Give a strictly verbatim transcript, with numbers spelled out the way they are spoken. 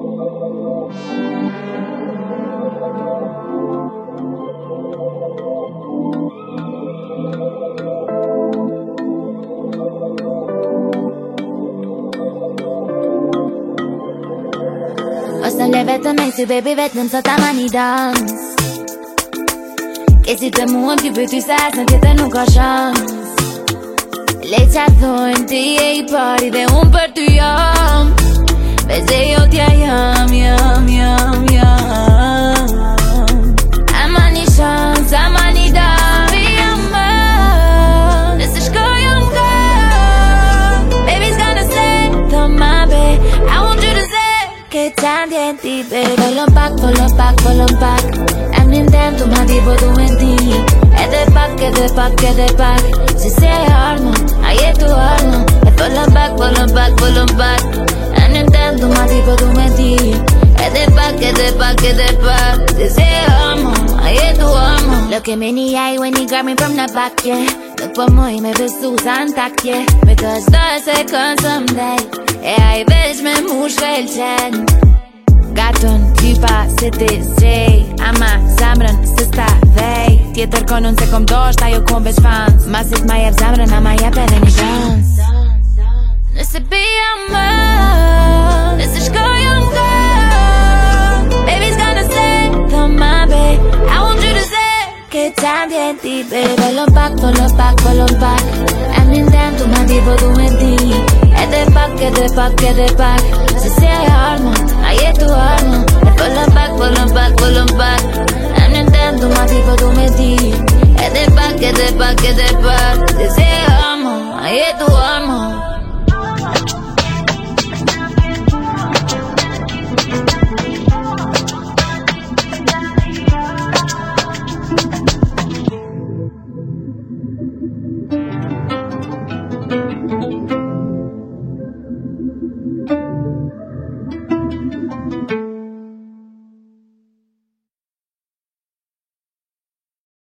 Ose le vetëm me si baby vetëm sot ta mani dans. Ke si të muëm ty për ty se asën tjetër nuk ka shans. Le qa thojnë ti e i pari dhe unë për ty jam. Beze jo t'ja jam, jam, jam, jam. Ama një shans, ama një dar, jam më. Nëse shkojëm ka, baby's gonna say the my babe, I want you to say que tan bien ti, baby. Follow back, follow back, follow back. Em intento ma tipo tu menti. E de back, e de back, e de back. Si sei armo, ahí es tu armo. E follow back, follow back, follow back. Em intento ma tipo tu menti. E de back, e de back, e de back. Si sei armo, ahí es tu armo. Look at me in the eye when you grab me from the back, yeah. Look for more, me ves sus antak, yeah. Because stars se come someday. E ai veç me mush velqen. Gaton, typa, se ti zgjej. Ama zamrën se sta vej. Tjetër konun se kom dosht, ajo kom veç fans. Masit ma jep zamrën, ama jep edhe një dans. Nëse pija më, nëse shkojëm ka, baby's gonna say the my babe, I want you to say que tan bien ti, baby. Follow back, follow back, follow back. Em intento ma tipo tu menti. E de back, e de back, e de back. Si sei armo, ahí es tu armo. E follow back, follow back, follow back. Em intento ma tipo tu menti. E de back, e de back, e de back. Si sei armo, ahí es tu armo. Thank you.